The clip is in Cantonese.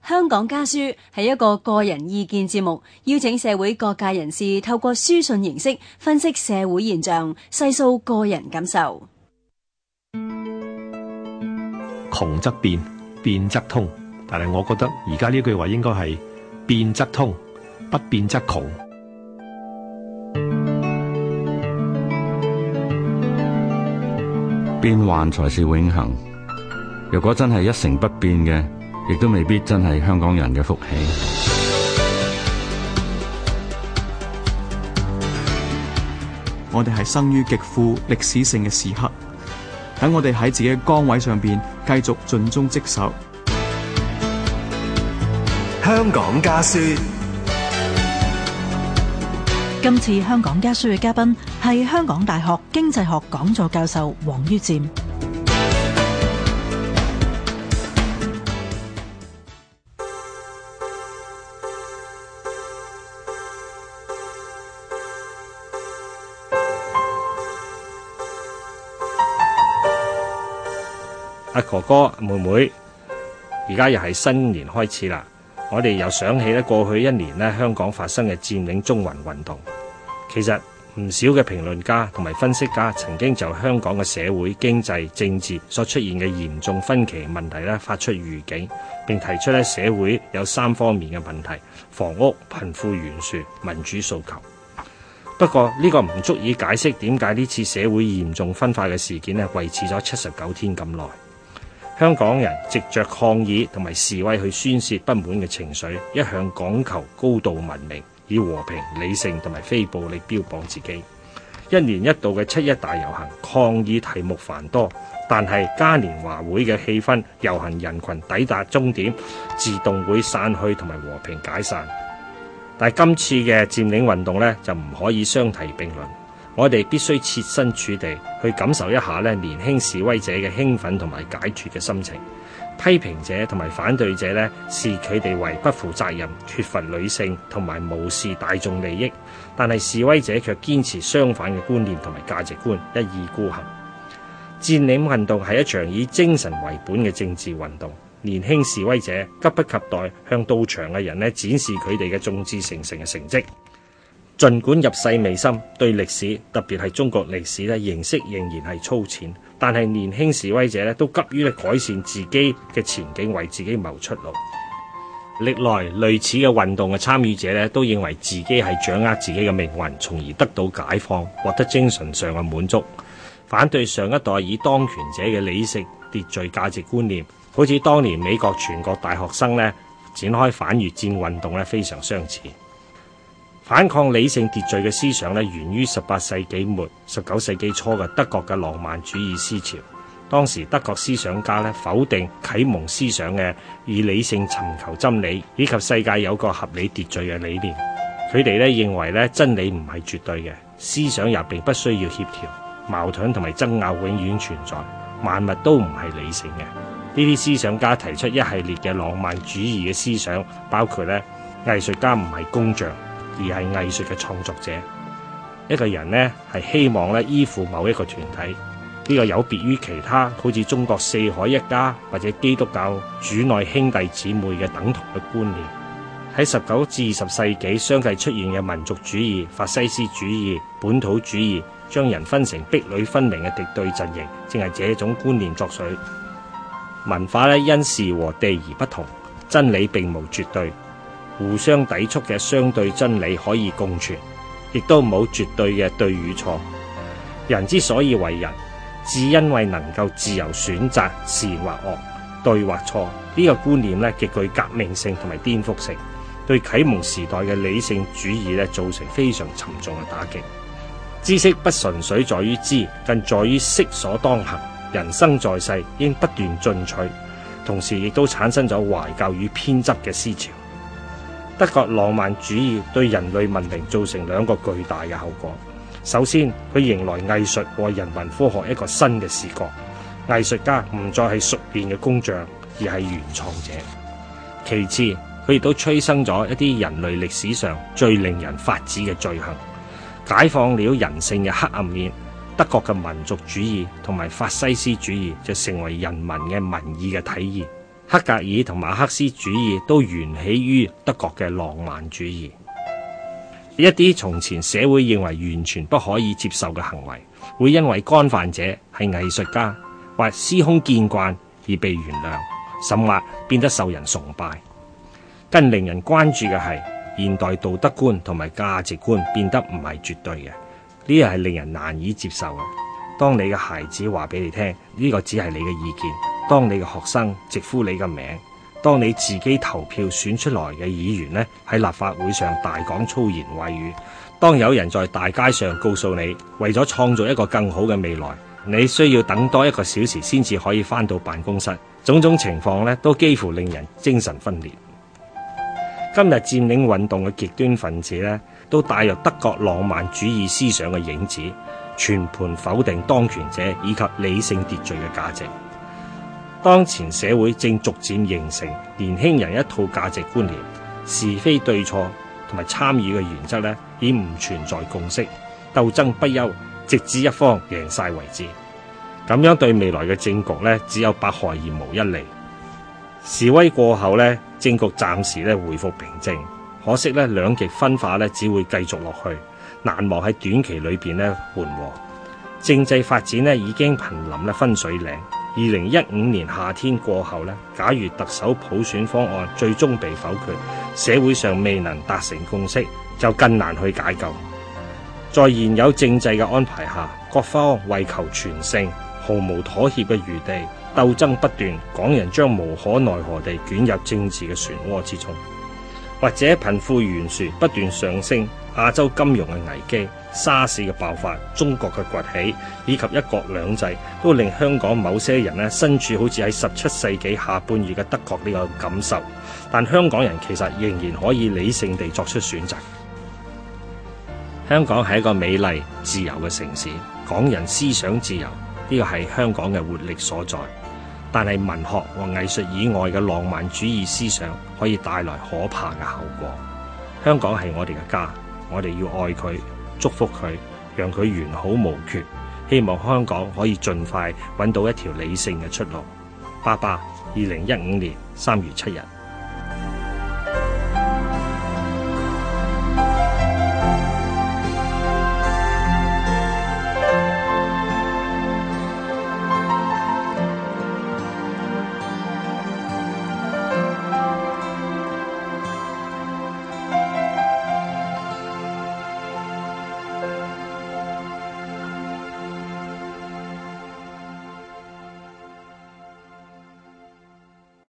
香港家書係一個個人意見節目，邀請社會各界人士透過書信形式分析社會現象，細數個人感受。 窮則變，變則通。但係我覺得而家呢句話應該係變則通，不變則窮。 變幻才是永恆。如果真係一成不變嘅，亦都未必真係香港人嘅福氣。 我哋係生於極富歷史性嘅時刻，等我哋喺自己嘅崗位上邊繼續盡忠職守。 香港家書。 今次香港家書嘅嘉賓係香港大學經濟學講座教授王于漸。 阿哥哥妹妹，而家又係新年開始啦，我哋又想起咧過去一年咧香港發生嘅佔領中環運動。其實唔少嘅評論家同埋分析家曾經就香港嘅社會、經濟、政治所出現嘅嚴重分歧問題咧發出預警，並提出咧社會有3方面嘅問題：房屋、貧富懸殊、民主訴求。不過呢個唔足以解釋點解呢次社會嚴重分化嘅事件咧維持咗79天咁耐。香港人藉着抗議同埋示威去宣泄不滿嘅情緒，一向講求高度文明，以和平、理性同埋非暴力標榜自己。一年一度嘅7一大遊行，抗議題目繁多，但係嘉年華會嘅氣氛，遊行人群抵達終點，自動會散去同埋和平解散。但係今次嘅佔領運動呢，就唔可以相提並論。我哋必須設身處地去感受一下咧年輕示威者嘅興奮同埋解脫嘅心情。批評者同埋反對者咧視佢哋為不負責任、缺乏理性同埋無視大眾利益，但係示威者卻堅持相反嘅觀念同埋價值觀，一意孤行。佔領運動係一場以精神為本嘅政治運動，年輕示威者急不及待向到場嘅人咧展示佢哋嘅眾志成城嘅成績。儘管入世未深，對歷史特別係中國歷史咧認識仍然係粗淺，但係年輕示威者咧都急於改善自己嘅前景，為自己謀出路。歷來類似嘅運動嘅參與者咧都認為自己係掌握自己嘅命運，從而得到解放，獲得精神上嘅滿足。反對上一代以當權者嘅理性秩序價值觀念，好似當年美國全國大學生咧展開反越戰運動咧非常相似。反抗理性秩序嘅思想咧，源於18世紀末、19世紀初嘅德國嘅浪漫主義思潮。當時德國思想家咧否定啟蒙思想嘅以理性尋求真理，以及世界有個合理秩序嘅理念。佢哋咧認為咧真理唔係絕對嘅，思想又並不需要協調，矛盾同埋爭拗永遠存在，萬物都唔係理性嘅。呢啲思想家提出一系列嘅浪漫主義嘅思想，包括咧藝術家唔係工匠，而係藝術嘅創作者。一個人呢係希望咧依附某一個團體，呢個有別於其他好似中國四海一家或者基督教主內兄弟姊妹嘅等同嘅觀念。喺19至20世紀相繼出現嘅民族主義、法西斯主義、本土主義，將人分成壁壘分明嘅敵對陣營，正係這種觀念作祟。文化咧因時和地而不同，真理並無絕對。互相抵觸嘅相對真理可以共存，亦都冇絕對嘅對與錯。人之所以為人，只因為能夠自由選擇善或惡、對或錯。呢個觀念咧極具革命性同埋顛覆性，對啟蒙時代嘅理性主義咧造成非常沉重嘅打擊。知識不純粹在於知，更在於識所當行。人生在世，應不斷進取，同時亦都產生咗懷舊與偏執嘅思潮。德國浪漫主義對人類文明造成2個巨大嘅後果。首先，佢迎來藝術和人文科學一個新嘅視角，藝術家唔再係熟練嘅工匠，而係原創者。其次，佢亦都催生咗一啲人類歷史上最令人髮指嘅罪行，解放了人性嘅黑暗面。德國嘅民族主義同埋法西斯主義就成為人民嘅民意嘅體現。 黑格爾同馬克思主義都源起於德國嘅浪漫主義。一啲從前社會認為完全不可以接受嘅行為，會因為干犯者係藝術家或司空見慣而被原諒，甚或變得受人崇拜。更令人關注嘅係現代道德觀同埋價值觀變得唔係絕對嘅，呢個係令人難以接受嘅。當你嘅孩子話俾你聽，呢個只係你嘅意見；當你嘅學生直呼你嘅名；當你自己投票選出來嘅議員呢，喺立法會上大講粗言穢語；當有人在大街上告訴你，為咗創造一個更好嘅未來，你需要等多1個小時先至可以返到辦公室，種種情況呢，都幾乎令人精神分裂。今日佔領運動嘅極端分子呢，都帶有德國浪漫主義思想嘅影子，全盤否定當權者以及理性秩序嘅價值。當前社會正逐漸形成年輕人一套價值觀念，是非對錯同埋參與嘅原則呢，已唔存在共識，鬥爭不休，直至一方贏晒為止。咁樣對未來嘅政局呢，只有百害而無一利。示威過後呢，政局暫時呢回復平靜，可惜呢兩極分化呢只會繼續落去，難望喺短期裏邊呢緩和。政制發展呢已經瀕臨呢分水嶺。2015年夏天過後呢，假如特首普選方案最終被否決，社會上未能達成共識，就更難去解救。在現有政制嘅安排下，各方為求全勝，毫無妥協嘅餘地，鬥爭不斷，港人將無可奈何地捲入政治嘅漩渦之中。或者貧富懸殊不斷上升，亞洲金融嘅危機、沙士嘅爆發、中國嘅崛起以及一國兩制，都令香港某些人呢身處好似喺17世紀下半葉嘅德國呢個感受。但香港人其實仍然可以理性地作出選擇。香港係一個美麗自由嘅城市，港人思想自由，呢個係香港嘅活力所在。但係文學和藝術以外嘅浪漫主義思想可以帶來可怕嘅後果。香港係我哋嘅家，我哋要愛佢，祝福佢，讓佢完好無缺。希望香港可以盡快揾到一條理性嘅出路。爸爸，2015年3月7日。